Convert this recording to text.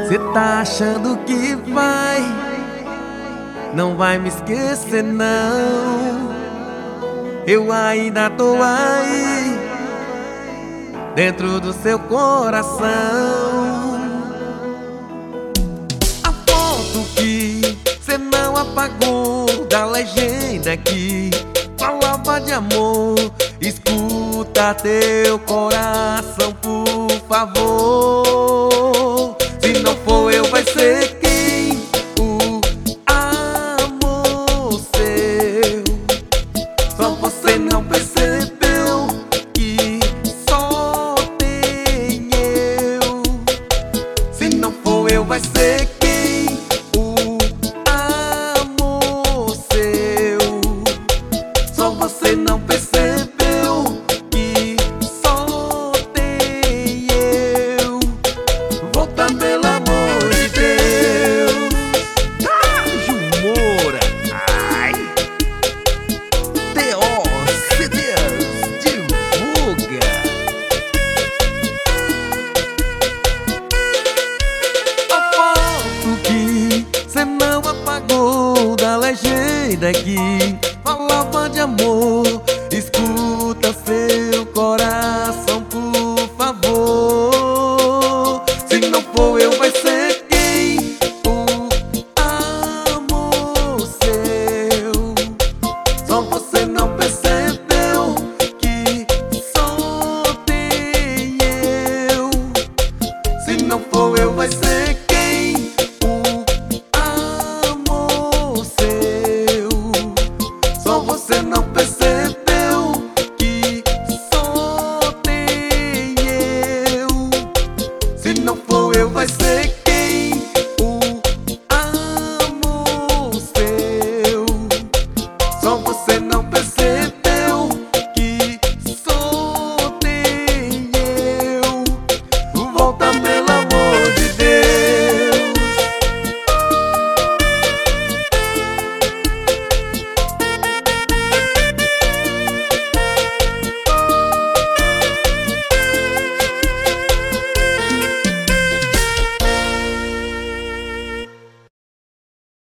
Cê tá achando que não vai me esquecer não. Eu ainda tô aí, dentro do seu coração. A foto que cê não apagou da legenda que falava de amor. Escuta teu coração, por favor. Se não for eu, vai ser quem? O amor seu. Só você não percebeu que só tem eu. Se não for eu, vai ser quem? O amor seu. Só você não percebeu que só tem eu. Volta, pelo amor de Deus. Moura. Ai. TOCDs divulga. A foto que cê não apagou da legenda que falava de amor. Escuta seu coração, por favor.